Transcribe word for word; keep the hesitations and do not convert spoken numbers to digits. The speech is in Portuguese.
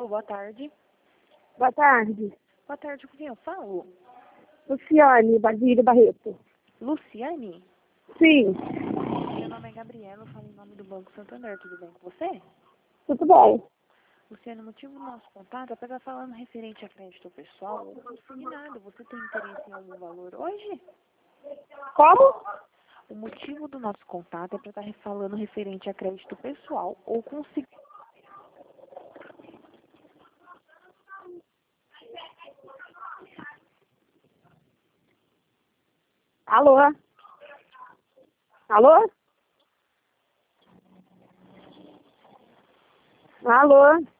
Alô, boa tarde. Boa tarde. Boa tarde, com quem eu falo? Luciane Basílio Barreto. Luciane? Sim, Meu nome é Gabriela, eu falo em nome do Banco Santander, tudo bem com você? tudo bem. Luciane, o motivo do nosso contato é para estar falando referente a crédito pessoal ou consignado. Você tem interesse em algum valor hoje? Como? O motivo do nosso contato é para estar falando referente a crédito pessoal ou consignado. Alô? Alô? Alô?